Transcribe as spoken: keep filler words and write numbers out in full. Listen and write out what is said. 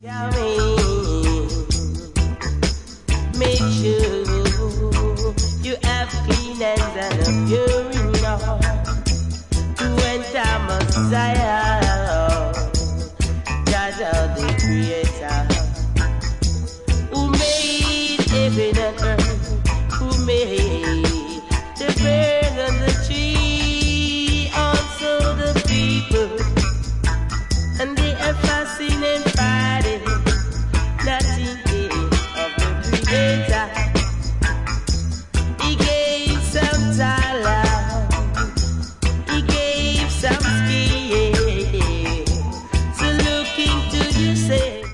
Yahweh, make sure you have clean hands and a pure in heart to enter Messiah.